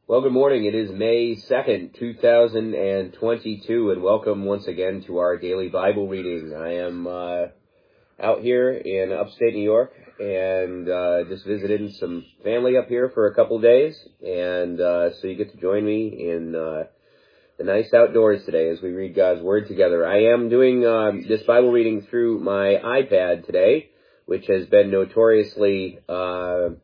Well, good morning. It is May 2nd, 2022, and welcome once again to our daily Bible reading. I am out here in upstate New York and just visited some family up here for a couple days, and so you get to join me in the nice outdoors today as we read God's Word together. I am doing this Bible reading through my iPad today, which has been notoriously prone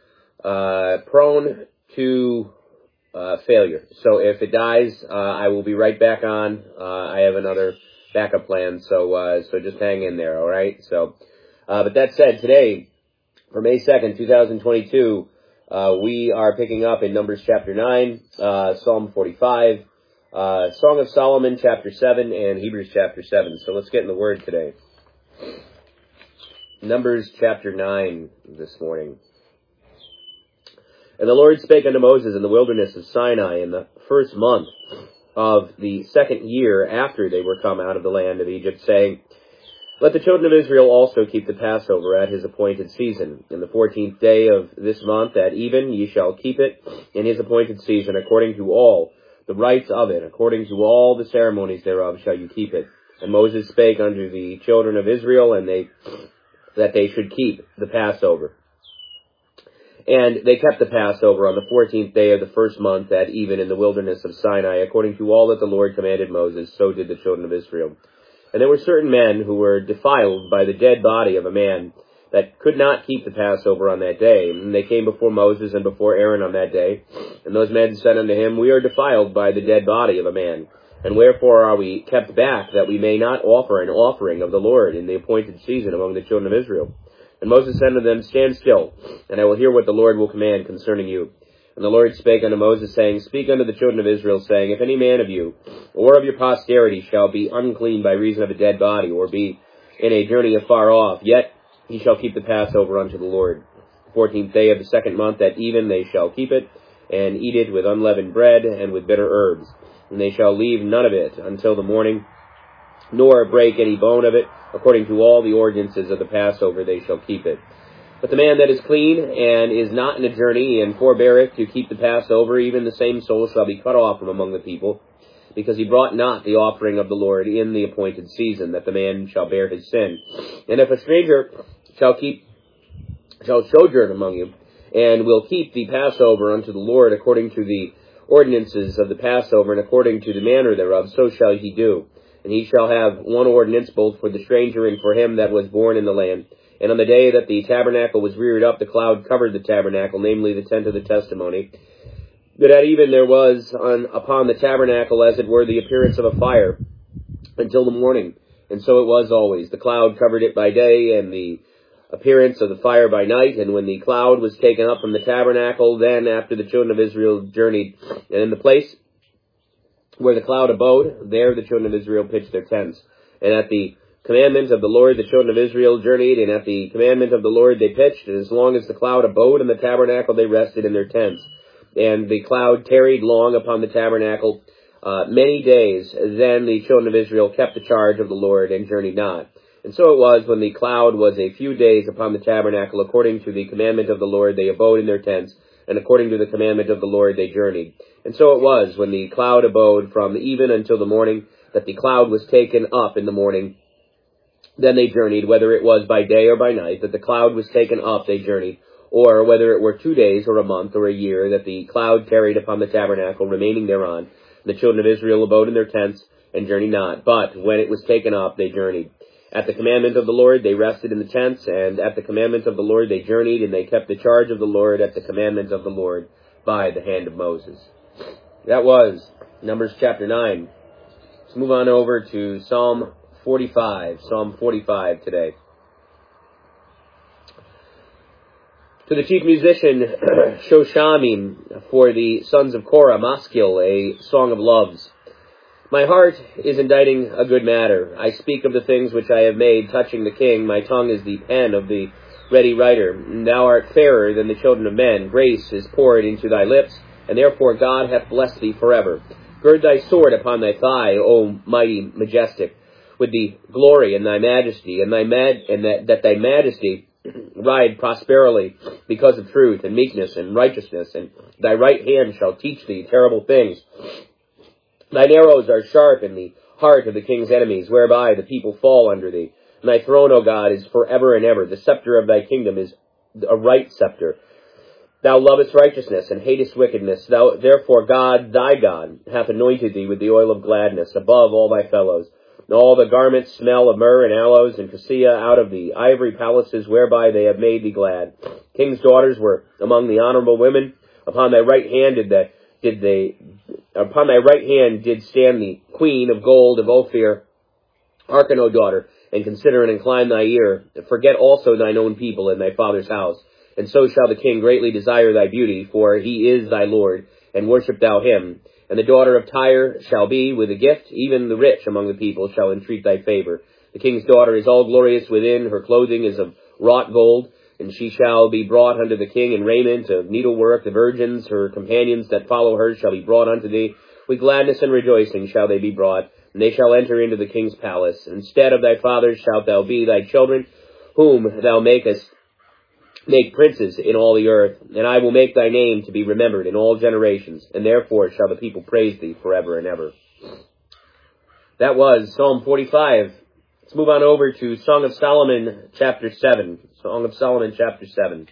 to failure. So if it dies, I will be right back on. I have another backup plan, so just hang in there, all right? So, but that said, today, for May 2nd, 2022, we are picking up in Numbers chapter 9, Psalm 45, Song of Solomon chapter 7, and Hebrews chapter 7. So let's get in the Word today. Numbers chapter 9 this morning. And the Lord spake unto Moses in the wilderness of Sinai in the first month of the second year after they were come out of the land of Egypt, saying, Let the children of Israel also keep the Passover at his appointed season. In the 14th day of this month at even ye shall keep it in his appointed season, according to all the rites of it, according to all the ceremonies thereof shall you keep it. And Moses spake unto the children of Israel, and that they should keep the Passover. And they kept the Passover on the 14th day of the first month at even in the wilderness of Sinai, according to all that the Lord commanded Moses, so did the children of Israel. And there were certain men who were defiled by the dead body of a man that could not keep the Passover on that day. And they came before Moses and before Aaron on that day. And those men said unto him, We are defiled by the dead body of a man. And wherefore are we kept back, that we may not offer an offering of the Lord in the appointed season among the children of Israel? And Moses said unto them, Stand still, and I will hear what the Lord will command concerning you. And the Lord spake unto Moses, saying, Speak unto the children of Israel, saying, If any man of you, or of your posterity, shall be unclean by reason of a dead body, or be in a journey afar off, yet he shall keep the Passover unto the Lord. The 14th day of the second month at even they shall keep it, and eat it with unleavened bread, and with bitter herbs. And they shall leave none of it until the morning, nor break any bone of it. According to all the ordinances of the Passover they shall keep it. But the man that is clean, and is not in a journey, and forbeareth to keep the Passover, even the same soul shall be cut off from among the people, because he brought not the offering of the Lord in the appointed season, that the man shall bear his sin. And if a stranger shall sojourn among you, and will keep the Passover unto the Lord according to the ordinances of the Passover, and according to the manner thereof, so shall he do. And he shall have one ordinance both for the stranger and for him that was born in the land. And on the day that the tabernacle was reared up, the cloud covered the tabernacle, namely the tent of the testimony. That at even there was upon the tabernacle, as it were, the appearance of a fire, until the morning. And so it was always. The cloud covered it by day, and the appearance of the fire by night. And when the cloud was taken up from the tabernacle, then after the children of Israel journeyed, and in the place where the cloud abode, there the children of Israel pitched their tents. And at the commandment of the Lord the children of Israel journeyed, and at the commandment of the Lord they pitched, and as long as the cloud abode in the tabernacle they rested in their tents. And the cloud tarried long upon the tabernacle many days. Then the children of Israel kept the charge of the Lord, and journeyed not. And so it was, when the cloud was a few days upon the tabernacle, according to the commandment of the Lord they abode in their tents, and according to the commandment of the Lord they journeyed. And so it was, when the cloud abode from even until the morning, that the cloud was taken up in the morning. Then they journeyed, whether it was by day or by night, that the cloud was taken up, they journeyed. Or whether it were 2 days, or a month, or a year, that the cloud tarried upon the tabernacle, remaining thereon. The children of Israel abode in their tents, and journeyed not. But when it was taken up, they journeyed. At the commandment of the Lord they rested in the tents, and at the commandment of the Lord they journeyed, and they kept the charge of the Lord at the commandment of the Lord by the hand of Moses. That was Numbers chapter 9. Let's move on over to Psalm 45. Psalm 45 today. To the chief musician Shoshamim, for the sons of Korah, Maskil, a song of loves. My heart is inditing a good matter. I speak of the things which I have made touching the king. My tongue is the pen of the ready writer. Thou art fairer than the children of men. Grace is poured into thy lips, and therefore God hath blessed thee forever. Gird thy sword upon thy thigh, O mighty majestic, with the glory and thy majesty, and that thy majesty ride prosperily because of truth and meekness and righteousness, and thy right hand shall teach thee terrible things. Thine arrows are sharp in the heart of the king's enemies, whereby the people fall under thee. And thy throne, O God, is forever and ever. The scepter of thy kingdom is a right scepter. Thou lovest righteousness and hatest wickedness. Therefore God, thy God, hath anointed thee with the oil of gladness above all thy fellows. And all the garments smell of myrrh and aloes and cassia out of the ivory palaces whereby they have made thee glad. King's daughters were among the honorable women. Upon thy right hand did stand the queen of gold of Ophir, Hearken, O daughter, and consider and incline thy ear. Forget also thine own people in thy father's house. And so shall the king greatly desire thy beauty, for he is thy Lord, and worship thou him. And the daughter of Tyre shall be with a gift, even the rich among the people shall entreat thy favor. The king's daughter is all glorious within, her clothing is of wrought gold, and she shall be brought unto the king in raiment of needlework. The virgins, her companions that follow her, shall be brought unto thee. With gladness and rejoicing shall they be brought, and they shall enter into the king's palace. Instead of thy fathers shalt thou be thy children, whom thou makest make princes in all the earth, and I will make thy name to be remembered in all generations, and therefore shall the people praise thee forever and ever. That was Psalm 45. Let's move on over to Song of Solomon, chapter 7. Song of Solomon, chapter 7.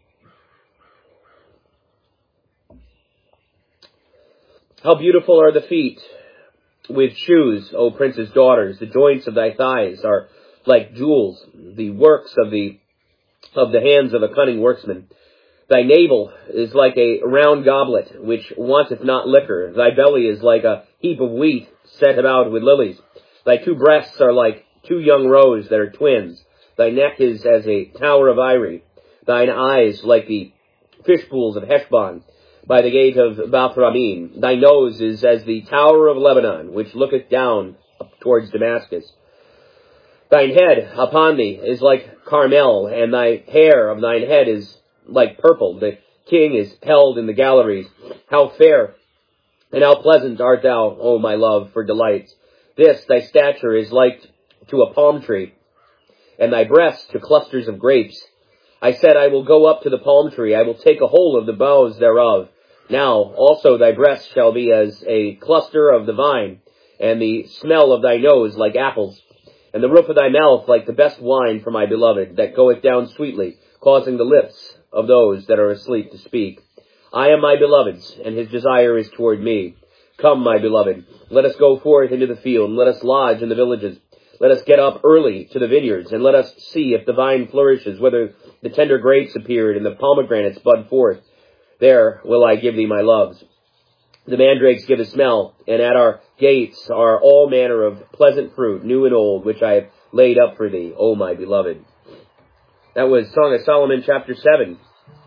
How beautiful are the feet with shoes, O prince's daughters! The joints of thy thighs are like jewels, the works of the hands of a cunning worksman. Thy navel is like a round goblet, which wanteth not liquor. Thy belly is like a heap of wheat set about with lilies. Thy two breasts are like two young roes that are twins. Thy neck is as a tower of ivory. Thine eyes like the fish pools of Heshbon, by the gate of Bathramim. Thy nose is as the tower of Lebanon, which looketh down towards Damascus. Thine head upon thee is like Carmel, and thy hair of thine head is like purple. The king is held in the galleries. How fair and how pleasant art thou, O my love, for delights! This thy stature is like to a palm tree, and thy breasts to clusters of grapes. I said, I will go up to the palm tree, I will take a hold of the boughs thereof. Now also thy breasts shall be as a cluster of the vine, and the smell of thy nose like apples, and the roof of thy mouth like the best wine for my beloved, that goeth down sweetly, causing the lips of those that are asleep to speak. I am my beloved's, and his desire is toward me. Come, my beloved, let us go forth into the field, and let us lodge in the villages. Let us get up early to the vineyards, and let us see if the vine flourishes, whether the tender grapes appeared, and the pomegranates bud forth. There will I give thee my loves. The mandrakes give a smell, and at our gates are all manner of pleasant fruit, new and old, which I have laid up for thee, O my beloved. That was Song of Solomon, chapter 7.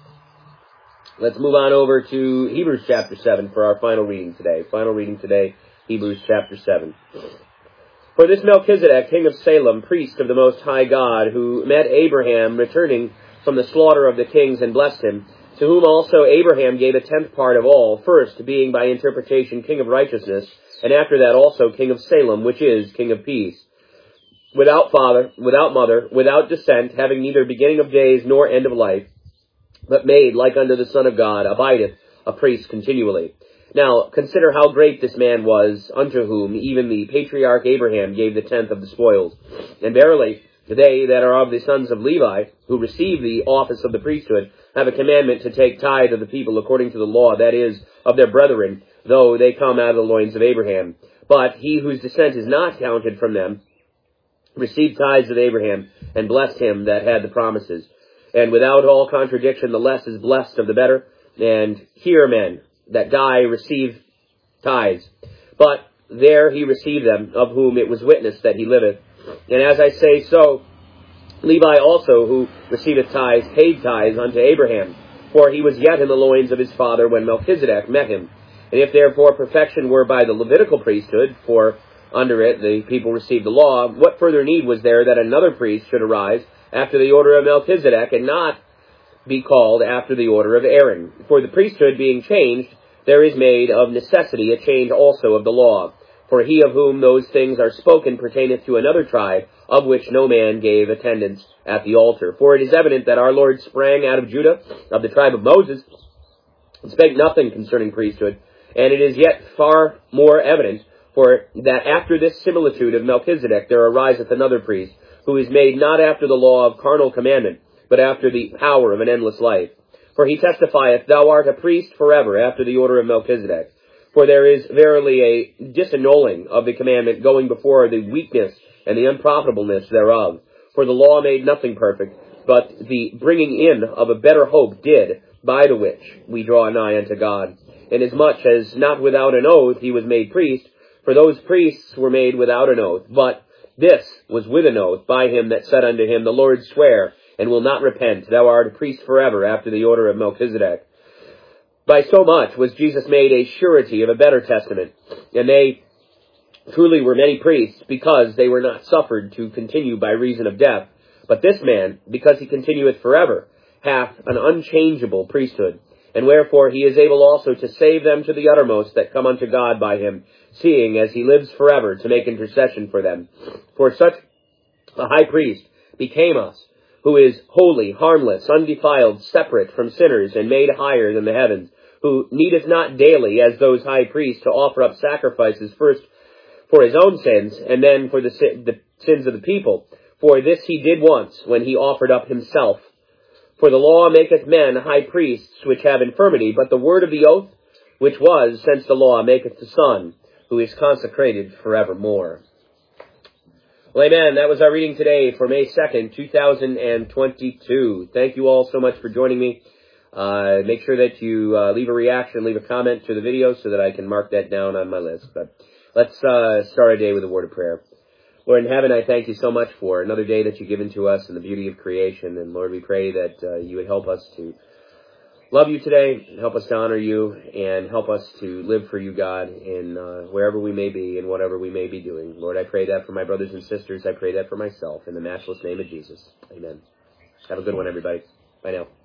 Let's move on over to Hebrews, chapter 7, for our final reading today. Final reading today, Hebrews, chapter 7. For this Melchizedek, king of Salem, priest of the Most High God, who met Abraham returning from the slaughter of the kings and blessed him, to whom also Abraham gave a tenth part of all, first being by interpretation king of righteousness, and after that also king of Salem, which is king of peace. Without father, without mother, without descent, having neither beginning of days nor end of life, but made like unto the Son of God, abideth a priest continually. Now, consider how great this man was, unto whom even the patriarch Abraham gave the tenth of the spoils. And verily, they that are of the sons of Levi, who receive the office of the priesthood, have a commandment to take tithe of the people according to the law, that is, of their brethren, though they come out of the loins of Abraham. But he whose descent is not counted from them received tithes of Abraham, and blessed him that had the promises. And without all contradiction, the less is blessed of the better. And here men that die receive tithes. But there he received them, of whom it was witnessed that he liveth. And as I say so, Levi also, who receiveth tithes, paid tithes unto Abraham, for he was yet in the loins of his father when Melchizedek met him. And if therefore perfection were by the Levitical priesthood, for under it the people received the law, what further need was there that another priest should arise after the order of Melchizedek, and not be called after the order of Aaron? For the priesthood being changed, there is made of necessity a change also of the law. For he of whom those things are spoken pertaineth to another tribe, of which no man gave attendance at the altar. For it is evident that our Lord sprang out of Judah, of the tribe of Moses, and spake nothing concerning priesthood. And it is yet far more evident, for that after this similitude of Melchizedek there ariseth another priest, who is made not after the law of carnal commandment, but after the power of an endless life. For he testifieth, Thou art a priest forever, after the order of Melchizedek. For there is verily a disannulling of the commandment going before the weakness and the unprofitableness thereof. For the law made nothing perfect, but the bringing in of a better hope did, by the which we draw nigh unto God. Inasmuch as not without an oath he was made priest, for those priests were made without an oath. But this was with an oath by him that said unto him, The Lord sware, and will not repent, Thou art a priest forever, after the order of Melchizedek. By so much was Jesus made a surety of a better testament, and they truly were many priests, because they were not suffered to continue by reason of death. But this man, because he continueth forever, hath an unchangeable priesthood, and wherefore he is able also to save them to the uttermost that come unto God by him, seeing as he lives forever to make intercession for them. For such a high priest became us, who is holy, harmless, undefiled, separate from sinners, and made higher than the heavens, who needeth not daily, as those high priests, to offer up sacrifices first for his own sins, and then for the sins of the people. For this he did once, when he offered up himself. For the law maketh men high priests which have infirmity, but the word of the oath, which was since the law, maketh the Son, who is consecrated forevermore. Well, amen. That was our reading today for May 2nd, 2022. Thank you all so much for joining me. Make sure that you leave a reaction, leave a comment to the video so that I can mark that down on my list. But let's start our day with a word of prayer. Lord in heaven, I thank you so much for another day that you've given to us and the beauty of creation. And Lord, we pray that you would help us to love you today, help us to honor you, and help us to live for you, God, in wherever we may be and whatever we may be doing. Lord, I pray that for my brothers and sisters. I pray that for myself. In the matchless name of Jesus. Amen. Have a good one, everybody. Bye now.